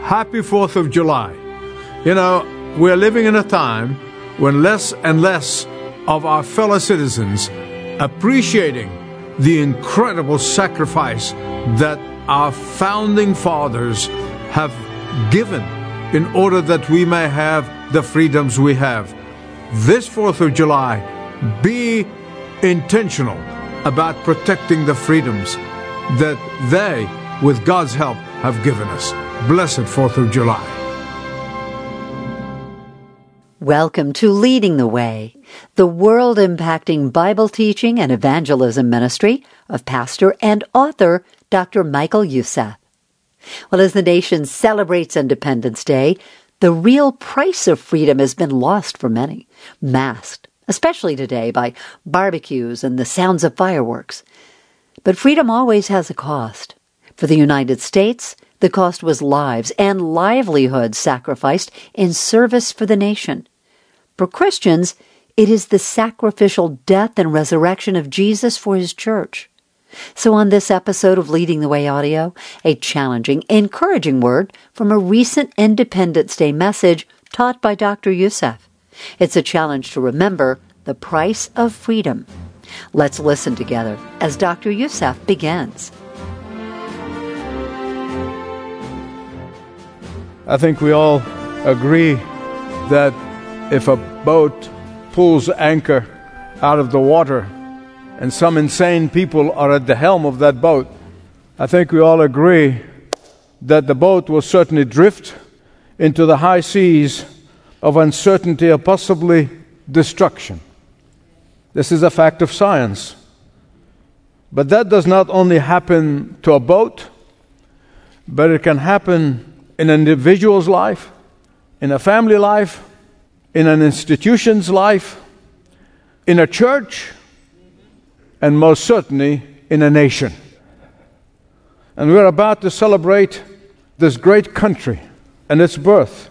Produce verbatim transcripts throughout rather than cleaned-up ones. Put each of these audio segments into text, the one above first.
Happy fourth of July. You know, we're living in a time when less and less of our fellow citizens appreciating the incredible sacrifice that our founding fathers have given in order that we may have the freedoms we have. This fourth of July, be intentional about protecting the freedoms that they, with God's help, have given us. Blessed fourth of July. Welcome to Leading the Way, the world-impacting Bible teaching and evangelism ministry of pastor and author Doctor Michael Youssef. Well, as the nation celebrates Independence Day, the real price of freedom has been lost for many, masked, especially today, by barbecues and the sounds of fireworks. But freedom always has a cost. For the United States, the cost was lives and livelihoods sacrificed in service for the nation. For Christians, it is the sacrificial death and resurrection of Jesus for His church. So on this episode of Leading the Way Audio, a challenging, encouraging word from a recent Independence Day message taught by Doctor Youssef. It's a challenge to remember the price of freedom. Let's listen together as Doctor Youssef begins. I think we all agree that if a boat pulls anchor out of the water and some insane people are at the helm of that boat, I think we all agree that the boat will certainly drift into the high seas of uncertainty or possibly destruction. This is a fact of science. But that does not only happen to a boat, but it can happen in an individual's life, in a family life, in an institution's life, in a church, and most certainly in a nation. And we're about to celebrate this great country and its birth.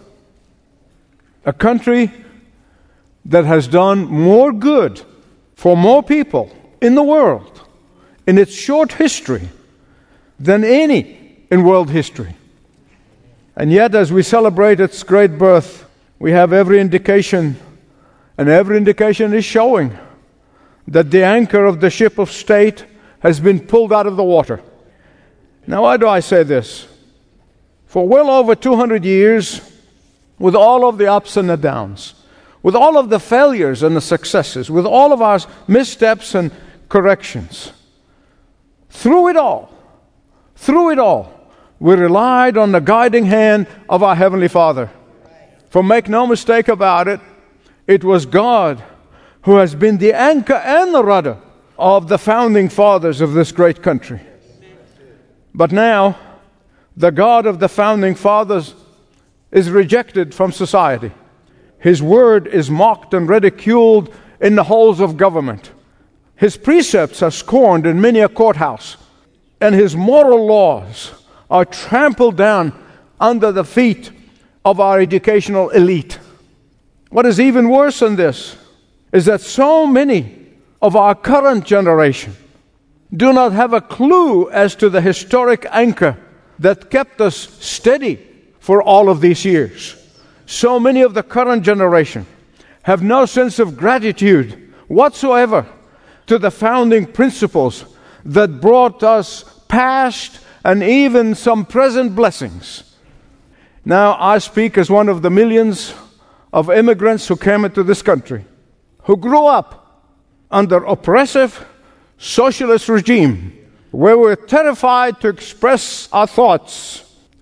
A country that has done more good for more people in the world in its short history than any in world history. And yet, as we celebrate its great birth, we have every indication, and every indication is showing, that the anchor of the ship of state has been pulled out of the water. Now, why do I say this? For well over two hundred years, with all of the ups and the downs, with all of the failures and the successes, with all of our missteps and corrections, through it all, through it all, we relied on the guiding hand of our Heavenly Father. For make no mistake about it, it was God who has been the anchor and the rudder of the founding fathers of this great country. But now, the God of the founding fathers is rejected from society. His word is mocked and ridiculed in the halls of government. His precepts are scorned in many a courthouse, and His moral laws are trampled down under the feet of our educational elite. What is even worse than this is that so many of our current generation do not have a clue as to the historic anchor that kept us steady for all of these years. So many of the current generation have no sense of gratitude whatsoever to the founding principles that brought us past and even some present blessings. Now, I speak as one of the millions of immigrants who came into this country, who grew up under oppressive socialist regime, where we're terrified to express our thoughts,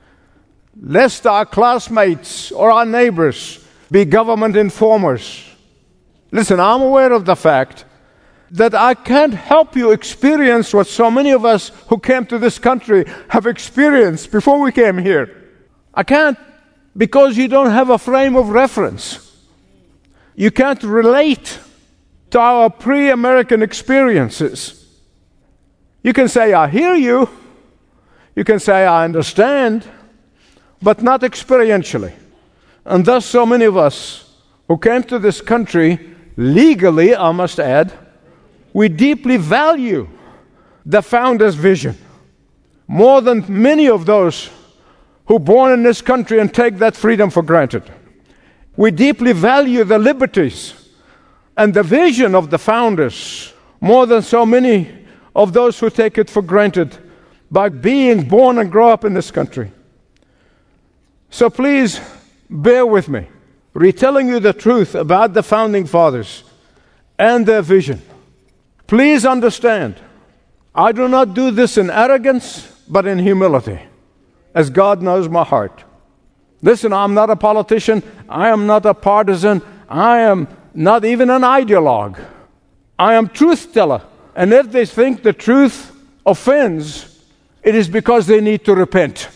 lest our classmates or our neighbors be government informers. Listen, I'm aware of the fact that I can't help you experience what so many of us who came to this country have experienced before we came here. I can't, because you don't have a frame of reference. You can't relate to our pre-American experiences. You can say, I hear you. You can say, I understand, but not experientially. And thus so many of us who came to this country legally, I must add, we deeply value the founder's vision more than many of those who are born in this country and take that freedom for granted. We deeply value the liberties and the vision of the founders more than so many of those who take it for granted by being born and grow up in this country. So please bear with me, retelling you the truth about the founding fathers and their vision. Please understand, I do not do this in arrogance, but in humility, as God knows my heart. Listen, I'm not a politician. I am not a partisan. I am not even an ideologue. I am truth teller. And if they think the truth offends, it is because they need to repent.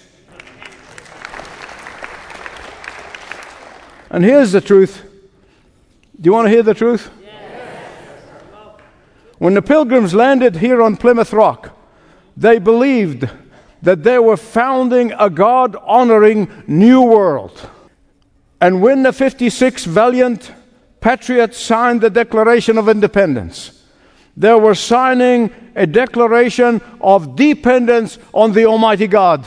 And here's the truth. Do you want to hear the truth? Yes. When the Pilgrims landed here on Plymouth Rock, they believed that they were founding a God-honoring new world. And when the fifty-six valiant patriots signed the Declaration of Independence, they were signing a declaration of dependence on the Almighty God.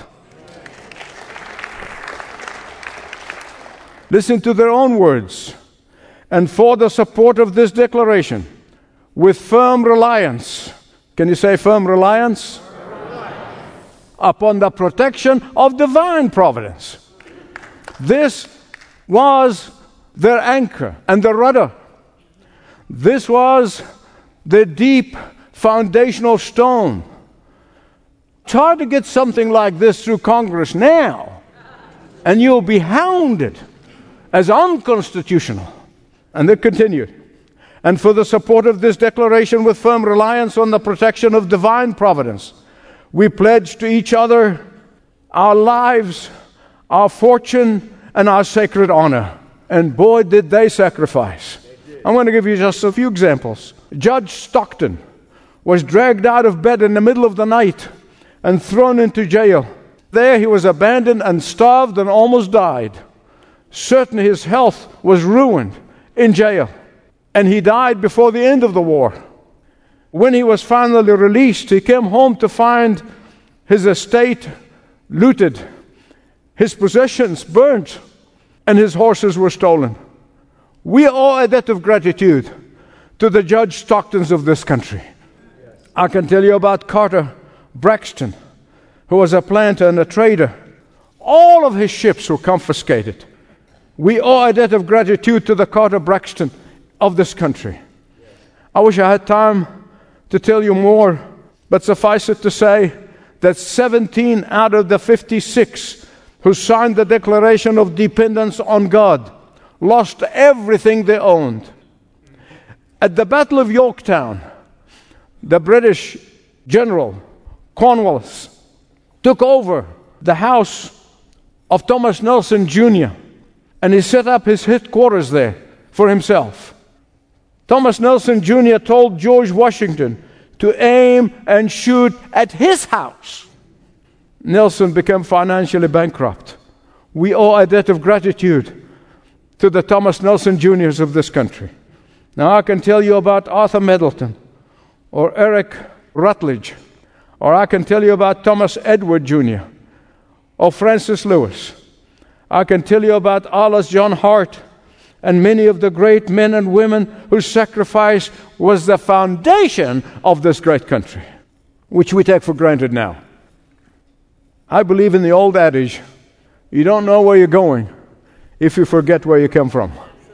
Listen to their own words. And for the support of this declaration, with firm reliance, can you say firm reliance? Firm reliance. Upon the protection of divine providence. This was their anchor and the rudder. This was the deep foundational stone. It's hard to get something like this through Congress now, and you'll be hounded as unconstitutional. And they continued. And for the support of this declaration with firm reliance on the protection of divine providence, we pledge to each other our lives, our fortune, and our sacred honor. And boy, did they sacrifice. I'm going to give you just a few examples. Judge Stockton was dragged out of bed in the middle of the night and thrown into jail. There he was abandoned and starved and almost died. Certainly his health was ruined in jail, and he died before the end of the war. When he was finally released, he came home to find his estate looted, his possessions burnt, and his horses were stolen. We owe a debt of gratitude to the Judge Stocktons of this country. I can tell you about Carter Braxton, who was a planter and a trader. All of his ships were confiscated. We owe a debt of gratitude to the Carter Braxton of this country. I wish I had time to tell you more, but suffice it to say that seventeen out of the fifty-six who signed the Declaration of Dependence on God lost everything they owned. At the Battle of Yorktown, the British general Cornwallis took over the house of Thomas Nelson Junior and he set up his headquarters there for himself. Thomas Nelson Junior told George Washington to aim and shoot at his house. Nelson became financially bankrupt. We owe a debt of gratitude to the Thomas Nelson Juniors of this country. Now I can tell you about Arthur Middleton or Eric Rutledge, or I can tell you about Thomas Edward Junior or Francis Lewis. I can tell you about Alice John Hart and many of the great men and women whose sacrifice was the foundation of this great country, which we take for granted now. I believe in the old adage, you don't know where you're going if you forget where you come from.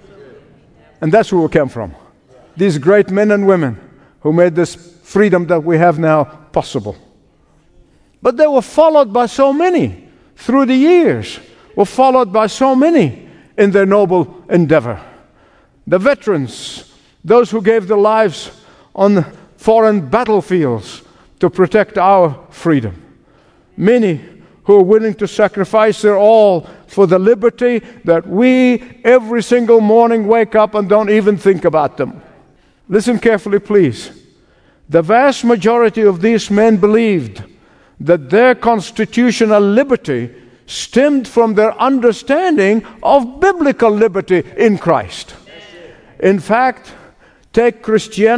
And that's where we came from. These great men and women who made this freedom that we have now possible. But they were followed by so many through the years, were followed by so many in their noble endeavor. The veterans, those who gave their lives on foreign battlefields to protect our freedom. Many who are willing to sacrifice their all for the liberty that we every single morning wake up and don't even think about them. Listen carefully, please. The vast majority of these men believed that their constitutional liberty stemmed from their understanding of biblical liberty in Christ. In fact, take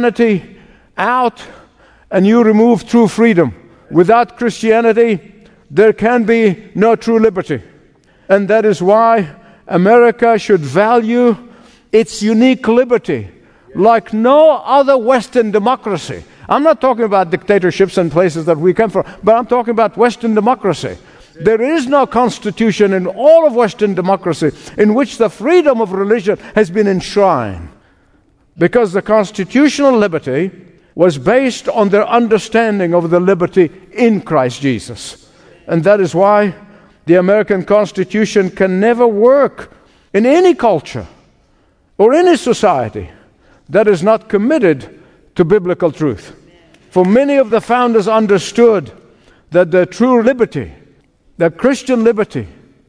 Christianity out and you remove true freedom. Without Christianity, there can be no true liberty. And that is why America should value its unique liberty like no other Western democracy. I'm not talking about dictatorships and places that we come from, but I'm talking about Western democracy. There is no constitution in all of Western democracy in which the freedom of religion has been enshrined, because the constitutional liberty was based on their understanding of the liberty in Christ Jesus. And that is why the American Constitution can never work in any culture or any society that is not committed to biblical truth. For many of the founders understood that the true liberty, the Christian liberty,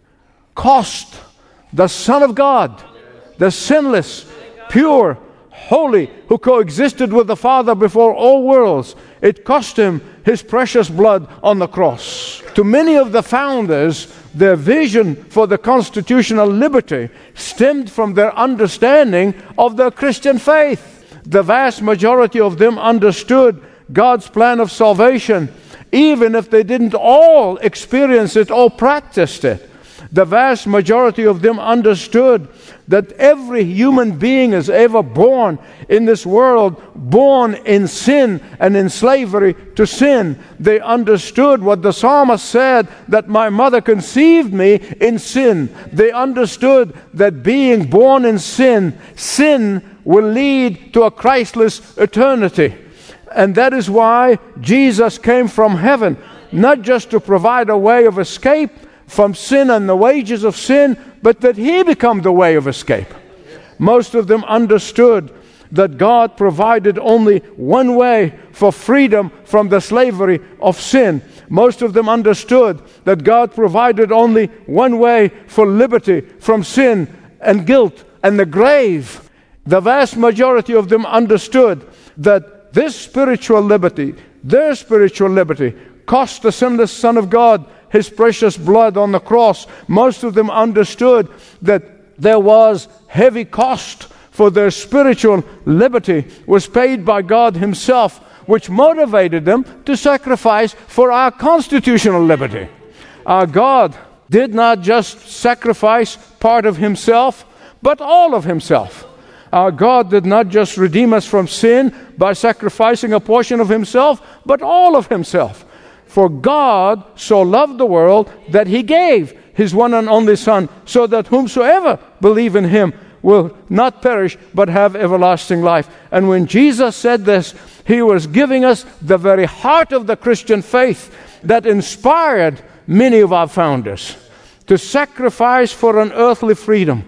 cost the Son of God, the sinless, pure, holy, who coexisted with the Father before all worlds. It cost him his precious blood on the cross. To many of the founders, their vision for the constitutional liberty stemmed from their understanding of the Christian faith. The vast majority of them understood God's plan of salvation, even if they didn't all experience it or practiced it. The vast majority of them understood that every human being is ever born in this world, born in sin and in slavery to sin. They understood what the psalmist said, that my mother conceived me in sin. They understood that being born in sin, sin will lead to a Christless eternity. And that is why Jesus came from heaven, not just to provide a way of escape from sin and the wages of sin, but that He become the way of escape. Most of them understood that God provided only one way for freedom from the slavery of sin. Most of them understood that God provided only one way for liberty from sin and guilt and the grave. The vast majority of them understood that this spiritual liberty, their spiritual liberty, cost the sinless Son of God His precious blood on the cross. Most of them understood that there was heavy cost for their spiritual liberty was paid by God Himself, which motivated them to sacrifice for our constitutional liberty. Our God did not just sacrifice part of Himself, but all of Himself. Our God did not just redeem us from sin by sacrificing a portion of Himself, but all of Himself. For God so loved the world that He gave His one and only Son, so that whomsoever believe in Him will not perish, but have everlasting life. And when Jesus said this, He was giving us the very heart of the Christian faith that inspired many of our founders to sacrifice for an earthly freedom.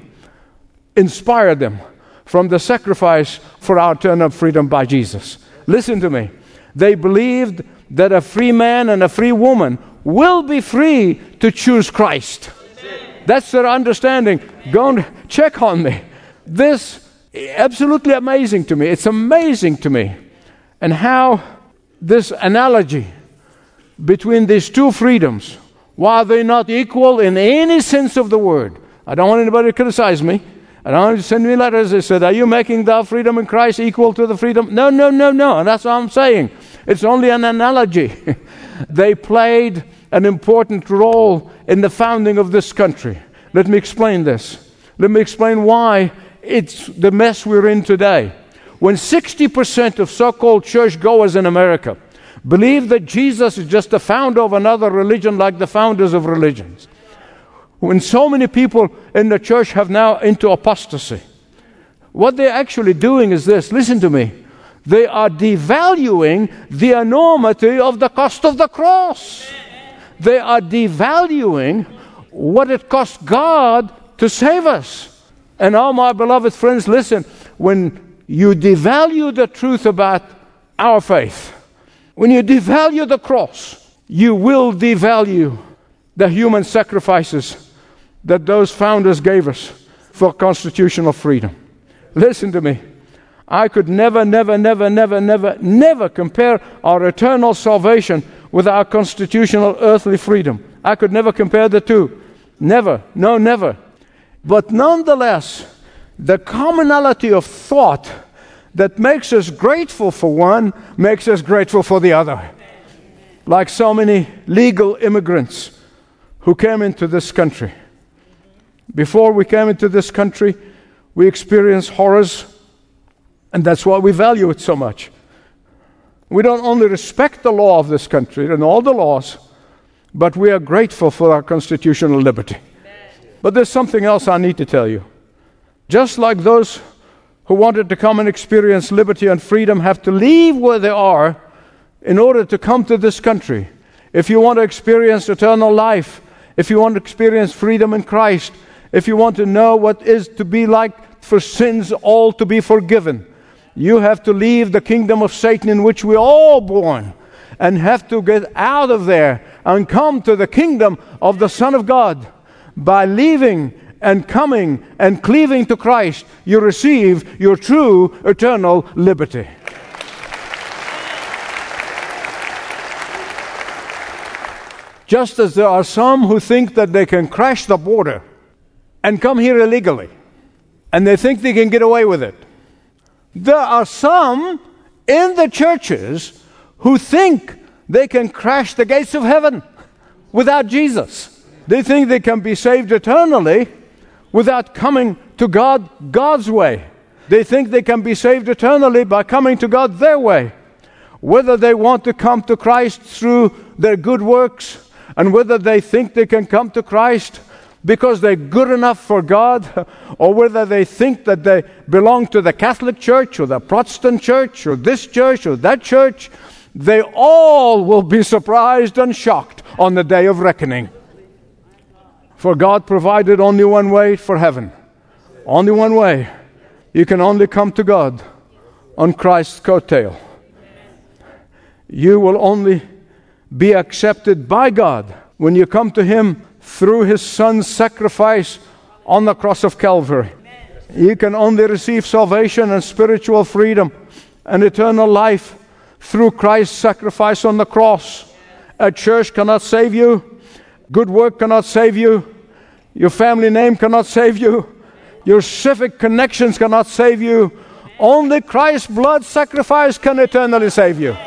Inspired them from the sacrifice for our eternal freedom by Jesus. Listen to me. They believed that a free man and a free woman will be free to choose Christ. That's their understanding. Go and check on me. This is absolutely amazing to me. It's amazing to me. And how this analogy between these two freedoms, while they're not equal in any sense of the word. I don't want anybody to criticize me. I don't want you to send me letters that said, are you making the freedom in Christ equal to the freedom? No, no, no, no. And that's what I'm saying. It's only an analogy. They played an important role in the founding of this country. Let me explain this. Let me explain why it's the mess we're in today. When sixty percent of so-called churchgoers in America believe that Jesus is just the founder of another religion like the founders of religions, when so many people in the church have now into apostasy, what they're actually doing is this. Listen to me. They are devaluing the enormity of the cost of the cross. They are devaluing what it cost God to save us. And oh, my beloved friends, listen. When you devalue the truth about our faith, when you devalue the cross, you will devalue the human sacrifices that those founders gave us for constitutional freedom. Listen to me. I could never, never, never, never, never, never compare our eternal salvation with our constitutional earthly freedom. I could never compare the two. Never. No, never. But nonetheless, the commonality of thought that makes us grateful for one makes us grateful for the other. like so many legal immigrants who came into this country. Before we came into this country, we experienced horrors, and that's why we value it so much. We don't only respect the law of this country and all the laws, but we are grateful for our constitutional liberty. But there's something else I need to tell you. Just like those who wanted to come and experience liberty and freedom have to leave where they are in order to come to this country. If you want to experience eternal life, if you want to experience freedom in Christ, if you want to know what it is to be like for sins all to be forgiven, you have to leave the kingdom of Satan in which we're all born and have to get out of there and come to the kingdom of the Son of God. By leaving and coming and cleaving to Christ, you receive your true eternal liberty. Just as there are some who think that they can crash the border and come here illegally, and they think they can get away with it, there are some in the churches who think they can crash the gates of heaven without Jesus. They think they can be saved eternally without coming to God God's way. They think they can be saved eternally by coming to God their way. Whether they want to come to Christ through their good works, and whether they think they can come to Christ because they're good enough for God, or whether they think that they belong to the Catholic Church or the Protestant Church or this church or that church, they all will be surprised and shocked on the day of reckoning. For God provided only one way for heaven. Only one way. You can only come to God on Christ's coattail. You will only be accepted by God when you come to Him through His Son's sacrifice on the cross of Calvary. You can only receive salvation and spiritual freedom and eternal life through Christ's sacrifice on the cross. A church cannot save you. Good work cannot save you. Your family name cannot save you. Your civic connections cannot save you. Only Christ's blood sacrifice can eternally save you.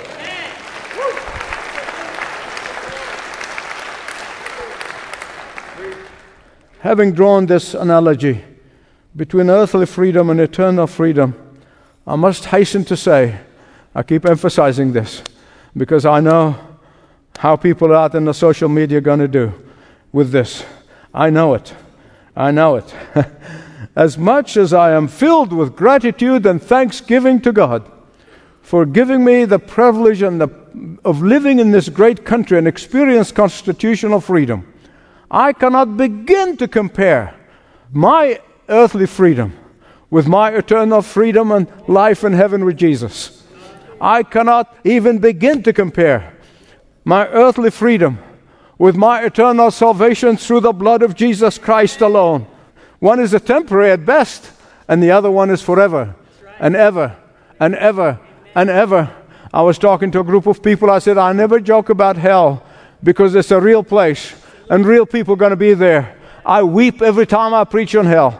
Having drawn this analogy between earthly freedom and eternal freedom, I must hasten to say, I keep emphasizing this, because I know how people out in the social media are going to do with this. I know it. I know it. As much as I am filled with gratitude and thanksgiving to God for giving me the privilege and the, of living in this great country and experience constitutional freedom, I cannot begin to compare my earthly freedom with my eternal freedom and life in heaven with Jesus. I cannot even begin to compare my earthly freedom with my eternal salvation through the blood of Jesus Christ alone. One is a temporary at best, and the other one is forever and ever and ever and ever. I was talking to a group of people. I said, I never joke about hell because it's a real place and real people are going to be there. I weep every time I preach on hell.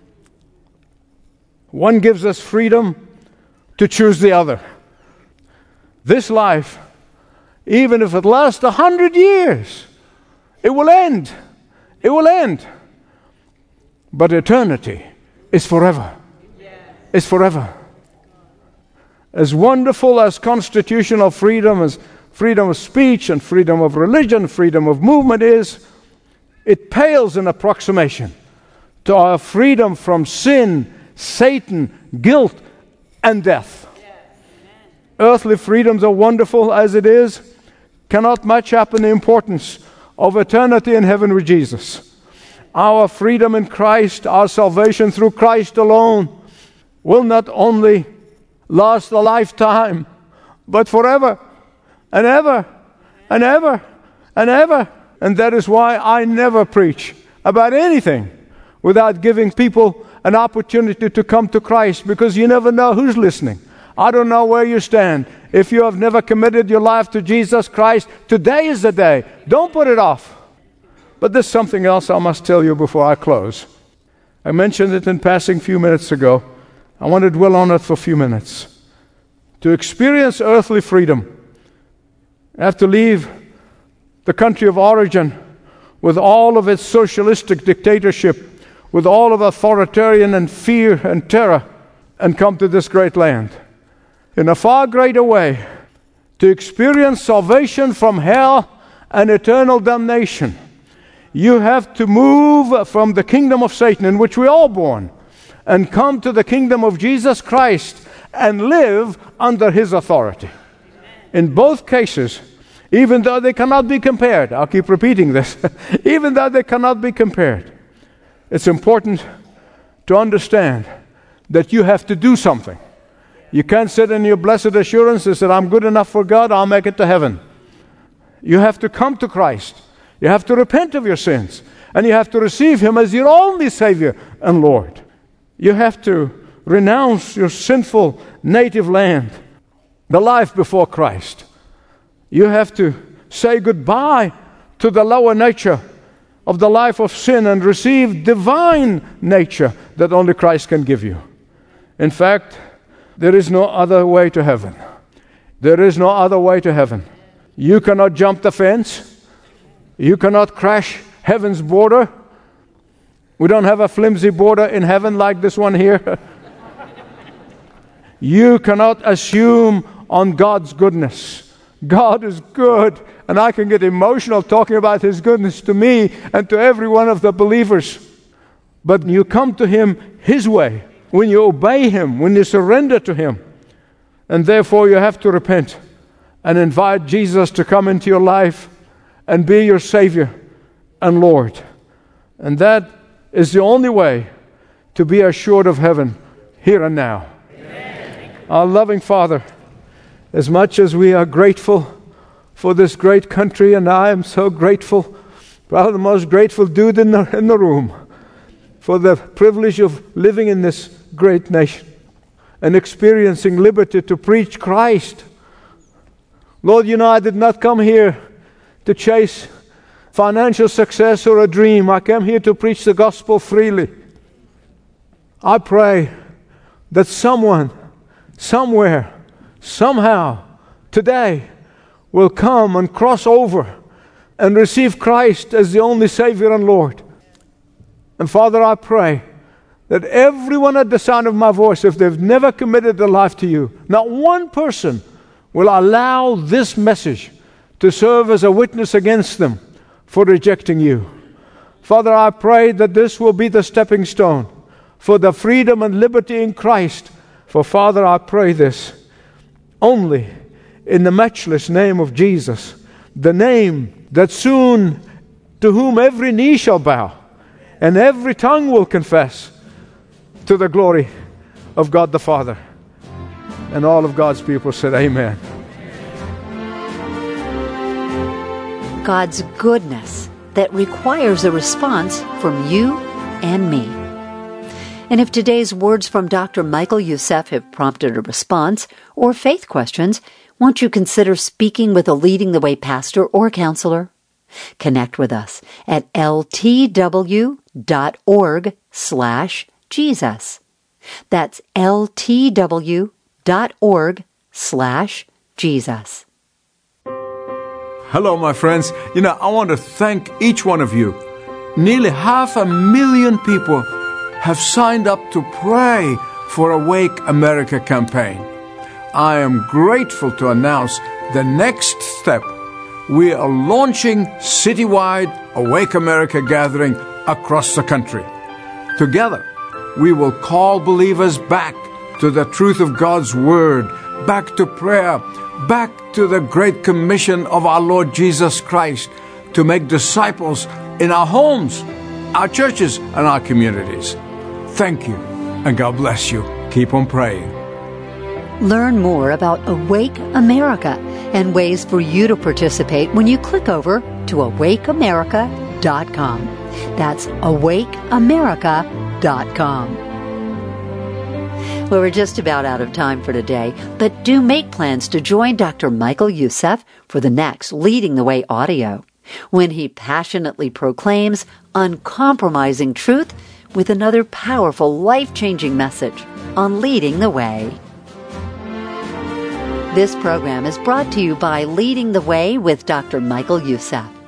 One gives us freedom to choose the other. This life, even if it lasts a hundred years, it will end. It will end. But eternity is forever. It's forever. As wonderful as constitutional freedom, as freedom of speech and freedom of religion, freedom of movement is, it pales in approximation to our freedom from sin, Satan, guilt, and death. Earthly freedoms are wonderful as it is, cannot match up in the importance of eternity in heaven with Jesus. Our freedom in Christ, our salvation through Christ alone, will not only last a lifetime, but forever and ever and ever and ever. And that is why I never preach about anything without giving people an opportunity to come to Christ, because you never know who's listening. I don't know where you stand. If you have never committed your life to Jesus Christ, today is the day. Don't put it off. But there's something else I must tell you before I close. I mentioned it in passing a few minutes ago. I want to dwell on it for a few minutes. To experience earthly freedom I have to leave the country of origin with all of its socialistic dictatorship, with all of authoritarian and fear and terror, and come to this great land in a far greater way to experience salvation from hell and eternal damnation. You have to move from the kingdom of Satan, in which we're all born, and come to the kingdom of Jesus Christ and live under His authority. In both cases, even though they cannot be compared, I'll keep repeating this, even though they cannot be compared, it's important to understand that you have to do something. You can't sit in your blessed assurance and say, I'm good enough for God, I'll make it to heaven. You have to come to Christ. You have to repent of your sins. And you have to receive Him as your only Savior and Lord. You have to renounce your sinful native land, the life before Christ. You have to say goodbye to the lower nature of the life of sin and receive divine nature that only Christ can give you. In fact, there is no other way to heaven. There is no other way to heaven. You cannot jump the fence. You cannot crash heaven's border. We don't have a flimsy border in heaven like this one here. You cannot assume on God's goodness. God is good, and I can get emotional talking about His goodness to me and to every one of the believers. But you come to Him His way, when you obey Him, when you surrender to Him. And therefore you have to repent and invite Jesus to come into your life and be your Savior and Lord. And that is the only way to be assured of heaven here and now. Amen. Our loving Father, as much as we are grateful for this great country, and I am so grateful, probably the most grateful dude in the, in the room, for the privilege of living in this great nation and experiencing liberty to preach Christ. Lord, you know, I did not come here to chase financial success or a dream. I came here to preach the gospel freely. I pray that someone, somewhere, somehow, today, will come and cross over and receive Christ as the only Savior and Lord. And Father, I pray that everyone at the sound of my voice, if they've never committed their life to you, not one person will allow this message to serve as a witness against them for rejecting you. Father, I pray that this will be the stepping stone for the freedom and liberty in Christ. For Father, I pray this only in the matchless name of Jesus, the name that soon to whom every knee shall bow and every tongue will confess, to the glory of God the Father. And all of God's people said, Amen. God's goodness that requires a response from you and me. And if today's words from Doctor Michael Youssef have prompted a response or faith questions, won't you consider speaking with a Leading the Way pastor or counselor? Connect with us at ltw dot org slash Jesus. That's ltw dot org slash Jesus. Hello, my friends. You know, I want to thank each one of you. Nearly half a million people have signed up to pray for Awake America campaign. I am grateful to announce the next step. We are launching citywide Awake America gathering across the country. Together, we will call believers back to the truth of God's Word, back to prayer, back to the great commission of our Lord Jesus Christ to make disciples in our homes, our churches, and our communities. Thank you, and God bless you. Keep on praying. Learn more about Awake America and ways for you to participate when you click over to awake america dot com. That's awake america dot com. Well, we're just about out of time for today, but do make plans to join Doctor Michael Youssef for the next Leading the Way audio, when he passionately proclaims uncompromising truth with another powerful, life-changing message on Leading the Way. This program is brought to you by Leading the Way with Doctor Michael Youssef.